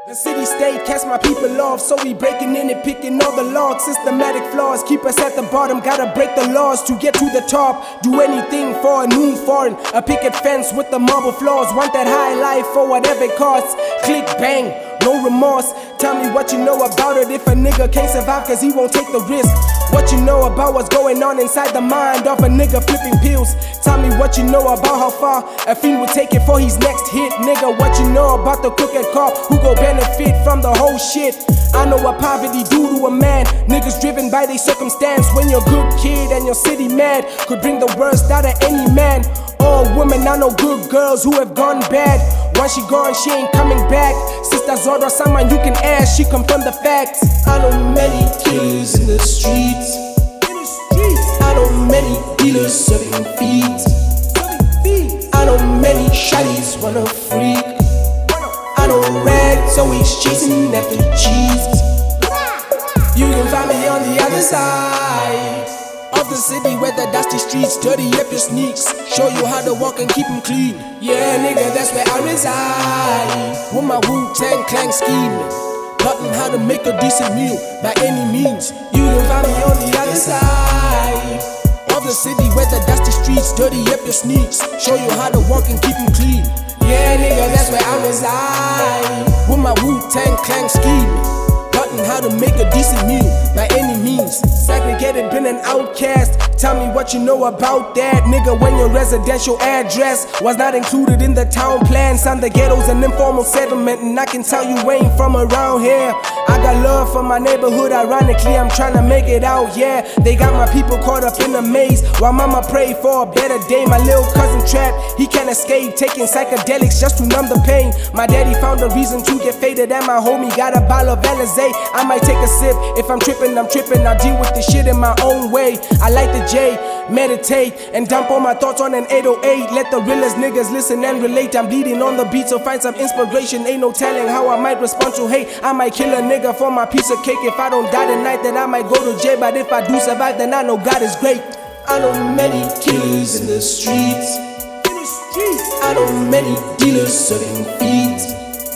The city state casts my people off, so we breaking in and picking all the logs. Systematic flaws keep us at the bottom, gotta break the laws to get to the top. Do anything for a new foreign, a picket fence with the marble floors. Want that high life for whatever it costs. Click bang, no remorse. Tell me what you know about it if a nigga can't survive cause he won't take the risk. What you know about what's going on inside the mind of a nigga flipping pills. Tell me what you know about how far a fiend would take it for his next hit. Nigga, what you know about the crooked cop who go benefit from the whole shit. I know what poverty do to a man. Niggas driven by their circumstance. When you're a good kid and your city mad, could bring the worst out of any man or woman. I know good girls who have gone bad. Once she gone, she ain't coming back. Sister Zora, someone you can ask, she confirm the facts. I know many killers in the streets. I know many dealers serving feet. I know many shawties wanna freak. I know rags always chasing after cheese. You can find me on the other side of the city where the dusty streets dirty up your sneaks. Show you how to walk and keep them clean. Yeah, nigga, that's where I reside. With my Wu-Tang Clan scheming, plotting how to make a decent meal by any means. You can find me on the other side of the city where the dusty streets dirty up your sneaks. Show you how to walk and keep them clean. Yeah, nigga, that's where I reside. With my Wu-Tang Clan scheming, plotting how to make a decent meal by any means. Segregated, been an outcast. Tell me what you know about that, nigga. When your residential address was not included in the town plan. Son, the ghetto's an informal settlement, and I can tell you ain't from around here. I got love for my neighborhood, ironically I'm trying to make it out, yeah. They got my people caught up in the maze while mama pray for a better day. My little cousin trapped, he can't escape, taking psychedelics just to numb the pain. My daddy found a reason to get faded, and my homie got a bottle of Alizé. I might take a sip, if I'm tripping, I'll deal with this shit in my own way. I like the J, meditate, and dump all my thoughts on an 808. Let the realest niggas listen and relate. I'm bleeding on the beat, so find some inspiration. Ain't no telling how I might respond to hate. I might kill a nigga for my piece of cake. If I don't die tonight, then I might go to jail. But if I do survive, then I know God is great. I know many killers in the streets. I know many dealers serving feet.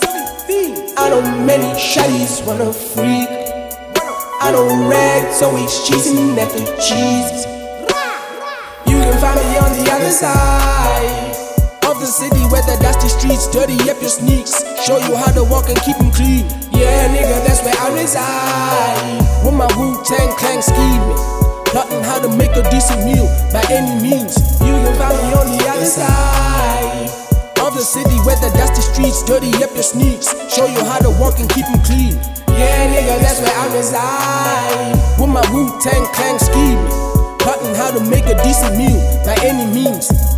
I know many shawties wanna freak. I know rags always chasing after cheese. You can find me on the other side of the city where the dusty streets dirty up your sneaks. Show you how to walk and keep them clean. Yeah, nigga, that's where I reside. With my Wu-Tang Clan scheming, plotting how to make a decent meal by any means. You can find me on the other side of the city where the dusty streets dirty up your sneaks. Show you how to walk and keep them clean. Yeah, nigga, that's where I reside. With my Wu-Tang Clan scheming, plotting how to make a decent meal by any means.